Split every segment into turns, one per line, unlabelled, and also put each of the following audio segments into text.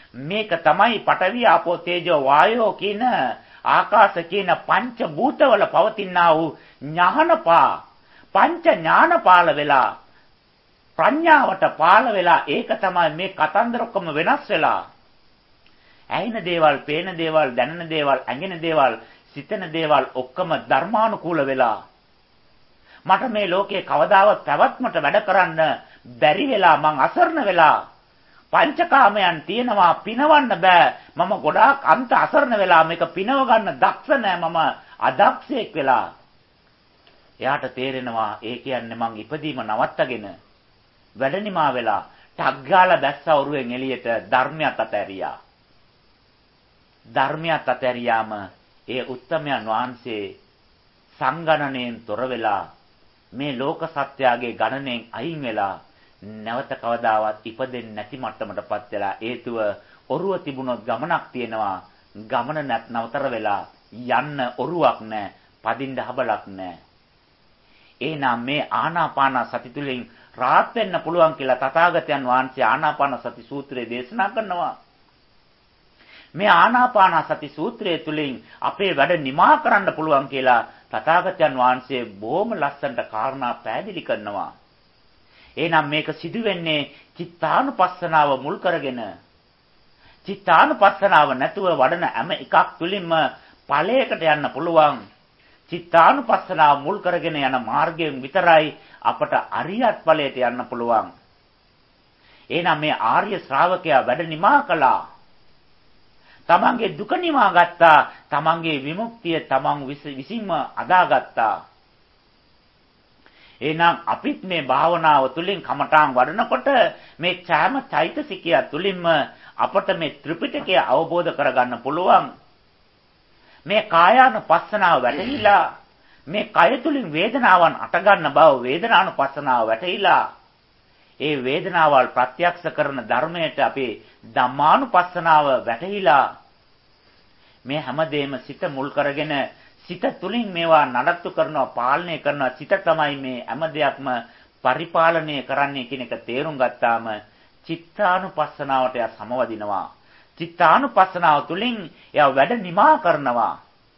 මේක තමයි පඨවි ආපෝ තේජෝ වායෝ කියන ආකාශ කියන පංච භූතවල පවතිනා වූ ඥානපා පංච ඥානපාල වෙලා ප්‍රඥාවට පාල වෙලා ඒක තමයි මේ කතන්දර ඔක්කොම වෙනස් වෙලා ඇහෙන දේවල්, පේන දේවල්, දැනෙන දේවල්, ඇඟෙන දේවල්, සිතන දේවල් ඔක්කොම ධර්මානුකූල වෙලා මට මේ ලෝකේ කවදාවත් පැවැත්මට වැඩ කරන්න බැරි වෙලා මං අසරණ වෙලා පංචකාමයන් තියෙනවා පිනවන්න බෑ මම ගොඩාක් අන්ත අසරණ වෙලා මේක පිනව ගන්න දක්ෂ නෑ මම අදක්ෂයෙක් වෙලා එයාට තේරෙනවා ඒ කියන්නේ මං ඉපදීම නවත්තගෙන වැඩනිමා වෙලා ටග්ගාලා දැස්ස ඔරුවෙන් එළියට ධර්මයට අතහැරියා ධර්මයට අතහැරියාම ඒ උත්තමයන් වහන්සේ සංගණණයෙන් තොර වෙලා මේ ලෝක සත්‍යයේ ගණනෙන් අයින් වෙලා නැවත කවදාවත් ඉපදෙන්නේ නැති මට්ටමටපත් වෙලා හේතුව ඔරුව තිබුණොත් ගමනක් තියෙනවා ගමන නතර වෙලා යන්න ඔරුවක් නැහැ පදින්න හබලක් නැහැ එහෙනම් මේ ආනාපාන සති තුලින් රාහත් වෙන්න පුළුවන් කියලා තථාගතයන් වහන්සේ ආනාපාන සති සූත්‍රයේ දේශනා කරනවා මේ ආනාපාන සති සූත්‍රය තුලින් අපේ වැඩ නිමා කරන්න පුළුවන් කියලා තථාගතයන් වහන්සේ බොහොම ලස්සනට කාරණා පැහැදිලි කරනවා. එහෙනම් මේක සිදු වෙන්නේ චිත්තානුපස්සනාව මුල් කරගෙන. චිත්තානුපස්සනාව නැතුව වඩන හැම එකක් තුලින්ම ඵලයකට යන්න පුළුවන්. චිත්තානුපස්සනාව මුල් කරගෙන යන මාර්ගයෙන් විතරයි අපට අරියත් ඵලයට යන්න පුළුවන්. එහෙනම් මේ ආර්ය ශ්‍රාවකයා වැඩ නිමා කළා. තමන්ගේ දුක නිවා ගත්තා. තමන්ගේ විමුක්තිය තමන් විසින්ම අදාගත්තා. එහෙනම් අපිත් මේ භාවනාව තුළින් කමඨාන් වඩනකොට මේ ඡාම චෛතසිකය තුළින්ම අපට මේ ත්‍රිපිටකය අවබෝධ කරගන්න පුළුවන්. මේ කායානුපස්සනාව වැටහිලා මේ කය තුළින් වේදනාවන් අටගන්න බව වේදනානුපස්සනාව වැටහිලා ඒ වේදනාවල් ප්‍රත්‍යක්ෂ කරන ධර්මයට අපේ ධම්මානුපස්සනාව වැටහිලා මේ හැමදේම සිත මුල් කරගෙන සිත තුලින් මේවා නඩත්තු කරනවා පාලනය කරනවා සිත තමයි මේ හැම දෙයක්ම පරිපාලනය කරන්නේ කියන එක තේරුම් ගත්තාම චිත්තානුපස්සනාවට යා සමවදිනවා චිත්තානුපස්සනාව තුලින් එයා වැඩ නිමා කරනවා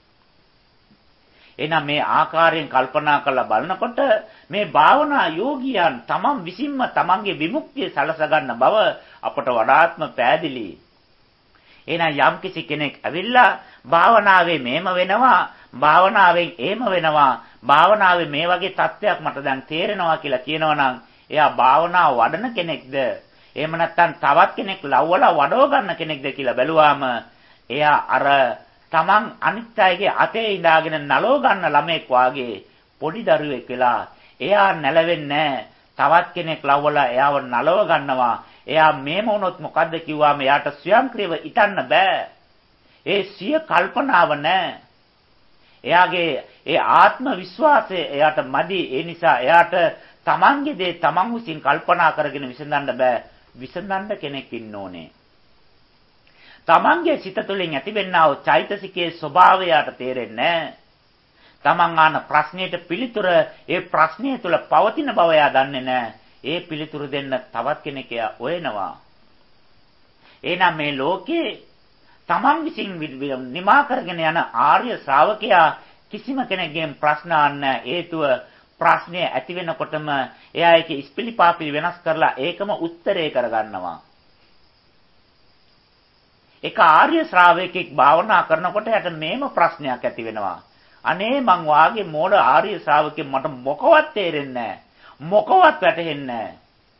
එහෙනම් මේ ආකාරයෙන් කල්පනා කරලා බලනකොට මේ භාවනා යෝගියන් තමන් විසින්ම තමන්ගේ විමුක්තිය සලස ගන්න බව අපට වඩාත්ම පැහැදිලි. එහෙනම් යම්කිසි කෙනෙක් ඇවිල්ලා භාවනාවේ මේම වෙනවා, භාවනාවෙන් එහෙම වෙනවා, භාවනාවේ මේ වගේ තත්ත්වයක් මට දැන් තේරෙනවා කියලා කියනවනම් එයා භාවනාව වඩන කෙනෙක්ද? එහෙම නැත්නම් තවත් කෙනෙක් ලව්වලා වඩව ගන්න කෙනෙක්ද කියලා බැලුවාම එයා අර තමන් අනිත් අයගේ අතේ ඉඳාගෙන නලව ගන්න ළමෙක් වාගේ පොඩි දරුවෙක් වෙලා එයා නැලවෙන්නේ තවත් කෙනෙක් ලව්වලා එයාව නලව ගන්නවා. එයා මේම වුණොත් මොකද්ද කිව්වාම එයාට ස්වයංක්‍රීයව ඉතන්න බෑ. ඒ සිය කල්පනාව නැහැ. එයාගේ ඒ ආත්ම විශ්වාසය එයාට මදි. ඒ නිසා එයාට තමන්ගේ දේ තමන් විසින් කල්පනා කරගෙන විසඳන්න බෑ. විසඳන්න කෙනෙක් ඉන්න ඕනේ. තමන්ගේ සිත තුළින් ඇතිවෙනා වූ චෛතසිකයේ ස්වභාවයට තේරෙන්නේ නැහැ. තමන් අහන ප්‍රශ්නෙට පිළිතුර ඒ ප්‍රශ්නය තුළ පවතින බව එයා දන්නේ නැහැ. ඒ පිළිතුරු දෙන්න තවත් කෙනෙක් එයා හොයනවා. එහෙනම් මේ ලෝකේ තමන් විසින් නිමා කරගෙන යන ආර්ය ශ්‍රාවකයා කිසිම කෙනෙක්ගෙන් ප්‍රශ්න අහන්න හේතුව ප්‍රශ්නේ ඇති වෙනකොටම එයා ඒකේ ඉස්පිලිපාපිලි වෙනස් කරලා ඒකම උත්තරේ කරගන්නවා. එක ආර්ය ශ්‍රාවකෙක් භාවනා කරනකොට යට මේම ප්‍රශ්නයක් ඇති වෙනවා. අනේ මං වාගේ මෝඩ ආර්ය ශ්‍රාවකෙක් මට මොකවත් තේරෙන්නේ නැහැ. මොකවත් වැටහෙන්නේ නැහැ.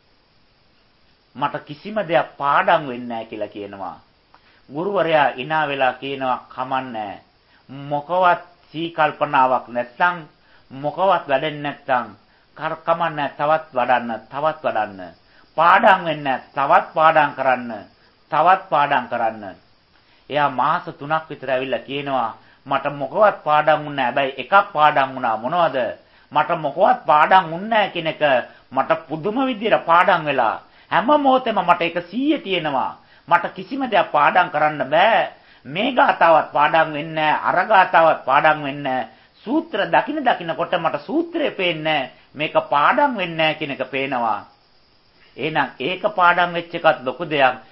මට කිසිම දෙයක් පාඩම් වෙන්නේ නැහැ කියලා කියනවා. ගුරුවරයා ඉනා වෙලා කියනවා කමන්නේ මොකවත් සීකල්පනාවක් නැත්නම් මොකවත් වැඩෙන්නේ නැත්නම් කමන්නේ තවත් වඩන්න පාඩම් වෙන්නේ තවත් පාඩම් කරන්න එයා මාස 3ක් විතර ඇවිල්ලා කියනවා මට මොකවත් පාඩම් වුණේ නැහැ. හැබැයි එකක් පාඩම් වුණා. මොනවද? මට මොකවත් පාඩම් වුණේ නැහැ කියන එක මට පුදුම විදියට පාඩම් වෙලා හැම මොහොතෙම මට ඒක 100 තියෙනවා. මට කිසිම දෙයක් පාඩම් කරන්න බෑ. මේ ගාතාවත් පාඩම් වෙන්නේ නැහැ. අර ගාතාවත් පාඩම් වෙන්නේ නැහැ. සූත්‍ර දකින්නකොට මට සූත්‍රය පේන්නේ මේක පාඩම් වෙන්නේ නැහැ කියන එක පේනවා. එහෙනම් ඒක පාඩම් වෙච්ච එකත් ලොකු දෙයක්.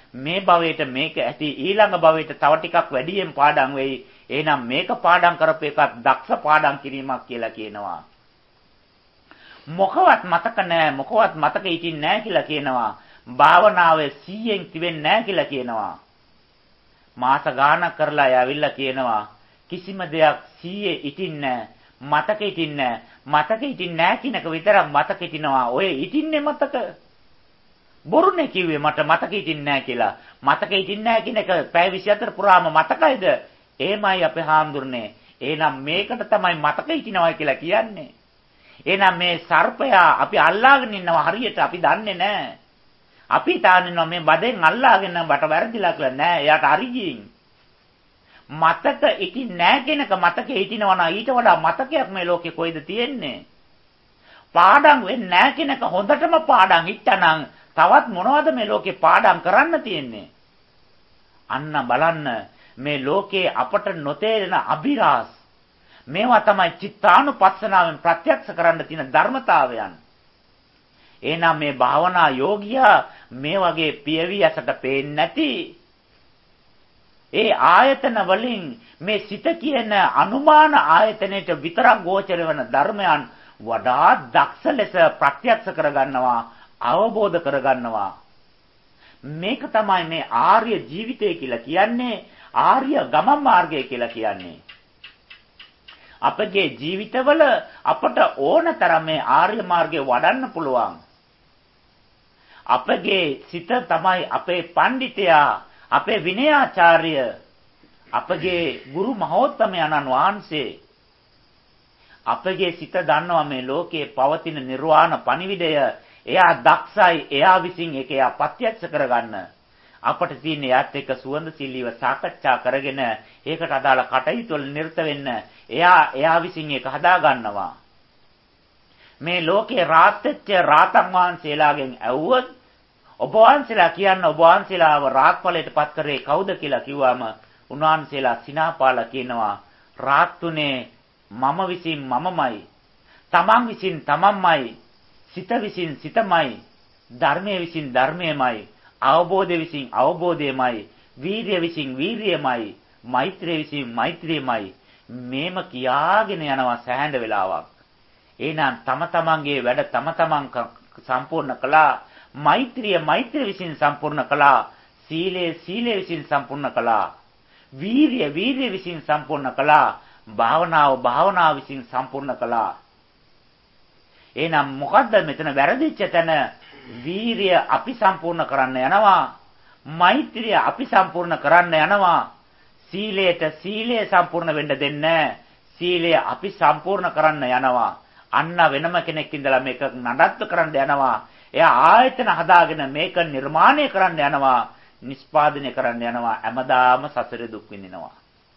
මේ භවයට මේක ඇති ඊළඟ භවයට තව ටිකක් වැඩියෙන් පාඩම් වෙයි. එහෙනම් මේක පාඩම් කරපු එකක් දක්ෂ පාඩම් කිරීමක් කියලා කියනවා. මොකවත් මතක නැහැ, මොකවත් මතක හිටින්නේ නැහැ කියලා කියනවා. භාවනාවේ 100න් තිබෙන්නේ නැහැ කියලා කියනවා. මාස ගාණක් කරලා ආවිල්ලා කියනවා කිසිම දෙයක් 100 හිටින්නේ මතක හිටින්නේ මතක හිටින්නේ නැහැ කියනක විතරක් මතක හිටිනවා. ඔය හිටින්නේ මතක. බොරුනේ කිව්වේ මට මතක හිටින්නේ නැහැ කියලා. මතක හිටින්නේ නැහැ කියන එක පැය 24 පුරාම මතකයිද? එහෙමයි අපේ හාමුදුරනේ. එහෙනම් මේකට තමයි මතක හිටිනවා කියලා කියන්නේ. එහෙනම් මේ සර්පයා අපි අල්ලාගෙන ඉන්නවා හරියට අපි දන්නේ නැහැ. අපි තාන්නේ මේ බඩෙන් අල්ලාගෙන බට වැරදිලා කියලා නෑ. එයාට අරිජින්. මතක ඉතින් නෑ කෙනක මතකේ හිටිනවා නම් ඊට වඩා මතකයක් මේ ලෝකේ කොයිද තියෙන්නේ? පාඩම් වෙන්නේ නෑ කෙනක හොඳටම පාඩම් හිටනනම් තවත් මොනවද මේ ලෝකේ පාඩම් කරන්න තියෙන්නේ? අන්න බලන්න මේ ලෝකේ අපට නොතේරෙන අභිරහස් මේවා තමයි චිත්තානුපස්සනාවෙන් ප්‍රත්‍යක්ෂ කරන්න තියෙන ධර්මතාවයන්. එහෙනම් මේ භාවනා යෝගියා මේ වගේ පියවි ඇසට පේන්නේ නැති ඒ ආයතන වලින් මේ සිත කියන අනුමාන ආයතනයට විතරක් ගෝචර වෙන ධර්මයන් වඩා දක්ෂ ලෙස ප්‍රත්‍යක්ෂ කරගන්නවා, අවබෝධ කරගන්නවා. මේක තමයි මේ ආර්ය ජීවිතය කියලා කියන්නේ, ආර්ය ගමන් මාර්ගය කියලා කියන්නේ. අපගේ ජීවිතවල අපට ඕන තරම් මේ ආර්ය මාර්ගය වඩන්න පුළුවන්. අපගේ සිත තමයි අපේ පඬිතයා, අපේ විනයාචාර්ය, අපගේ ගුරු මහෝත්තමයන්න් වහන්සේ. අපගේ සිත දන්නවා මේ ලෝකයේ පවතින නිර්වාණ පණිවිඩය. එයා දක්ෂයි, එයා විසින් ඒක එයා ප්‍රත්‍යක්ෂ කරගන්න. අපට තියෙන එයාත් එක්ක සුවඳ සිල්ලිව සාකච්ඡා කරගෙන ඒකට අදාළ කටයුතු වල නිරත වෙන්න එයා විසින් ඒක හදා ගන්නවා. මේ ලෝකේ රාත් වෙච්ච රාතන් වහන්සේලාගෙන් ඇහුවොත් ඔබ වහන්සේලා කියන්න ඔබ වහන්සේලාව රාත්පලයටපත් කරේ කවුද කියලා කිව්වම උන්වහන්සේලා සිනාපාලා කියනවා රාත්තුනේ මම විසින් මමමයි, තමන් විසින් තමන්මයි, සිත විසින් සිතමයි, ධර්මයේ විසින් ධර්මයමයි, අවබෝධය විසින් අවබෝධයමයි, වීරිය විසින් වීරියමයි, මෛත්‍රිය විසින් මෛත්‍රියමයි. මේම කියාගෙන යනවා සෑහෙන වෙලාවක්. එහෙනම් තම තමන්ගේ වැඩ තම තමන් සම්පූර්ණ කළා. මෛත්‍රිය විසින් සම්පූර්ණ කළා. සීලය විසින් සම්පූර්ණ කළා. වීරිය විසින් සම්පූර්ණ කළා. භාවනාව විසින් සම්පූර්ණ කළා. එහෙනම් මොකද්ද මෙතන වැරදිච්ච තැන? වීරිය අපි සම්පූර්ණ කරන්න යනවා. මෛත්‍රිය අපි සම්පූර්ණ කරන්න යනවා. සීලය සම්පූර්ණ වෙන්න දෙන්නේ. සීලය අපි සම්පූර්ණ කරන්න යනවා. අන්න වෙනම කෙනෙක් ඉඳලා මේක නඩත්තු කරන්න යනවා. එයා ආයතන හදාගෙන මේක නිර්මාණය කරන්න යනවා. නිෂ්පාදනය කරන්න යනවා. හැමදාම සසරේ දුක් විඳිනවා.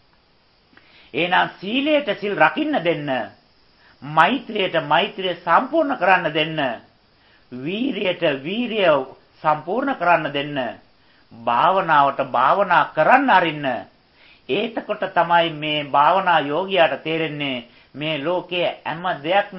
එහෙනම් සීලයට සිල් රකින්න දෙන්න. මෛත්‍රියට මෛත්‍රිය සම්පූර්ණ කරන්න දෙන්න. වීරියට වීරිය සම්පූර්ණ කරන්න දෙන්න. භාවනාවට භාවනා කරන්න අරින්න. ඒතකොට තමයි මේ භාවනා යෝගියාට තේරෙන්නේ මේ ලෝකයේ හැම දෙයක්ම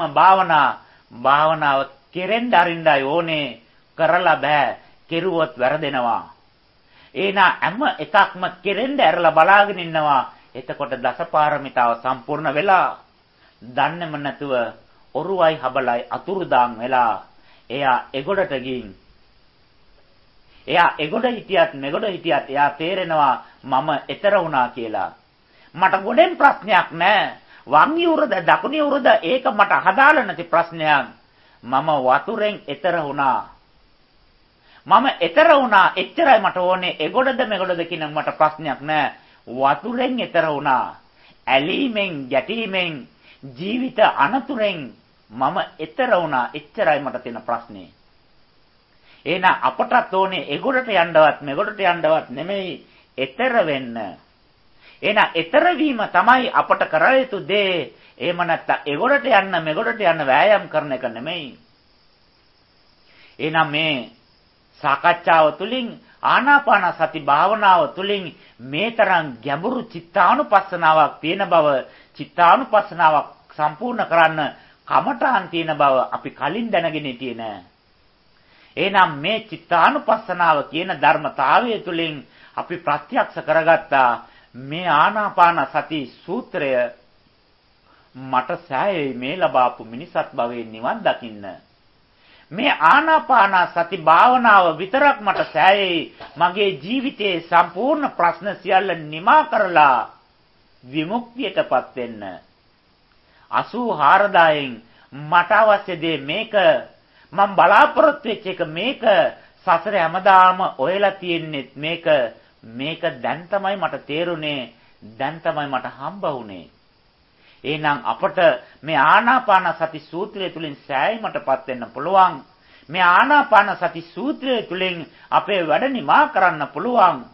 භාවනාව කෙරෙන්න අරින්නයි ඕනේ. කරලා බෑ. කෙරුවොත් වැරදෙනවා. එහෙනම් හැම එකක්ම කෙරෙන්න ඇරලා බලාගෙන ඉන්නවා. එතකොට දසපාරමිතාව සම්පූර්ණ වෙලා දන්නේම නැතුව ඔරුවයි හබලයි අතුරුදාන් වෙලා එයා එගොඩට ගින්. එයා එගොඩ හිටියත් මෙගොඩ හිටියත් එයා තේරෙනවා මම එතර වුණා කියලා. මට ගොඩෙන් ප්‍රශ්නයක් නැහැ. වම් යුරද දකුණු යුරද ඒක මට අදාළ නැති ප්‍රශ්නයක්. මම වතුරෙන් එතර වුණා. මම එතර වුණා. එච්චරයි මට ඕනේ. එගොඩද මෙගොඩද කියන මට ප්‍රශ්නයක් නැහැ. වතුරෙන් එතර වුණා. ඇලීමෙන් ගැටීමෙන් ජීවිත අනතුරෙන් මම එතර වුණා. එච්චරයි මට තියෙන ප්‍රශ්නේ. එහෙනම් අපටත් ඕනේ එගොඩට යන්නවත් මෙගොඩට යන්නවත් නෙමෙයි එතර වෙන්න. එහෙනම් එතර වීම තමයි අපට කර යුතු දේ. එහෙම නැත්නම් එගොඩට යන්න මෙගොඩට යන්න වෑයම් කරන එක නෙමෙයි. එහෙනම් මේ සාකච්ඡාව තුළින් ආනාපාන සති භාවනාව තුළින් මේ තරම් ගැඹුරු චිත්තානුපස්සනාවක් තියෙන බව, චිත්තානුපස්සනාවක් සම්පූර්ණ කරන්න කමඨාන් තියෙන බව අපි කලින් දැනගෙන හිටියේ නෑ. එහෙනම් මේ චිත්තානුපස්සනාව කියන ධර්මතාවය තුළින් අපි ප්‍රත්‍යක්ෂ කරගත්තා මේ ආනාපාන සති සූත්‍රය මට සෑයෙයි මේ ලබාපු මිනිසත් භවයේ නිවන් දකින්න. මේ ආනාපාන සති භාවනාව විතරක් මට සෑයෙයි මගේ ජීවිතයේ සම්පූර්ණ ප්‍රශ්න සියල්ල නිමා කරලා විමුක්තියටපත් වෙන්න. 84000න් මට අවශ්‍ය දේ මේක, මම බලාපොරොත්තු වෙච්ච එක මේක, සසර හැමදාම ඔයලා තියෙන්නේ මේක දැන් තමයි මට තේරුනේ, දැන් තමයි මට හම්බ වුනේ. එහෙනම් අපට මේ ආනාපාන සති සූත්‍රය තුලින් සෑයීමටපත් වෙන්න පුළුවන්. මේ ආනාපාන සති සූත්‍රය තුලින් අපේ වැඩ නිමා කරන්න පුළුවන්.